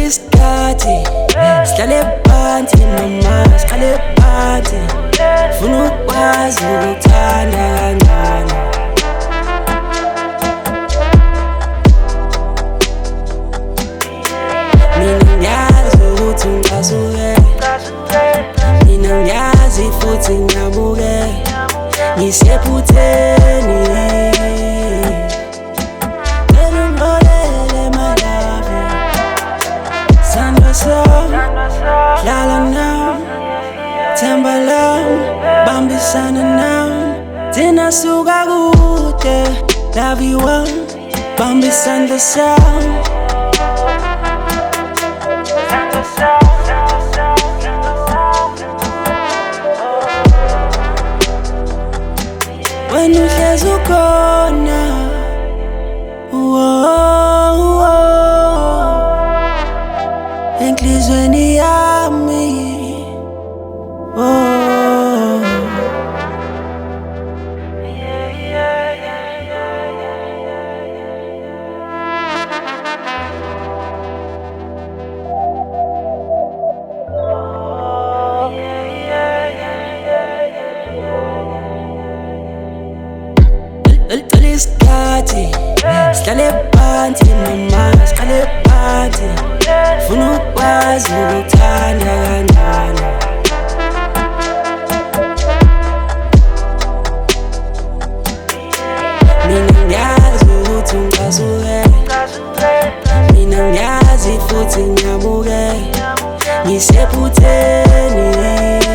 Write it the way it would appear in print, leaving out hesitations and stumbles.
isikhathi sihlale phansi mama, siqale phansi. Funa ukwazi ukuthanda kancane. Mina ngiyazi ukuthi ngicasuke, mina ngiyazi futhi ngiyabuke, ngisephutheni. Lala now, themba lami, bambisana nami. Thina suka kude, love you one, bambisana sound. When uhlezi ukhona, enhlizweni yami, isikhathi sihlale phansi mama, siqale phansi. Funa ukwazi ukuthanda kancane. Mina ngiyazi ukuthi ngicasuke, mina ngiyazi futhi ngiyabuke, ngisephutheni.